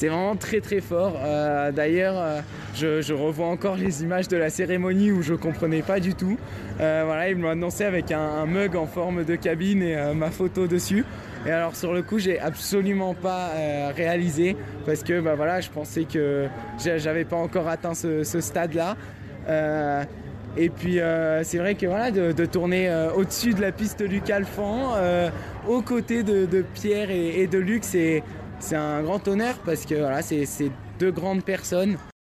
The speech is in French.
C'est vraiment très très fort. D'ailleurs, je revois encore les images de la cérémonie où je comprenais pas du tout. Voilà, ils m'ont annoncé avec un mug en forme de cabine et ma photo dessus. Et alors sur le coup, j'ai absolument pas réalisé parce que voilà, je pensais que j'avais pas encore atteint ce stade-là. Et puis c'est vrai que voilà, de tourner au-dessus de la piste Luc Alphand, aux côtés de Pierre et de Luc, c'est un grand honneur parce que voilà, c'est deux grandes personnes.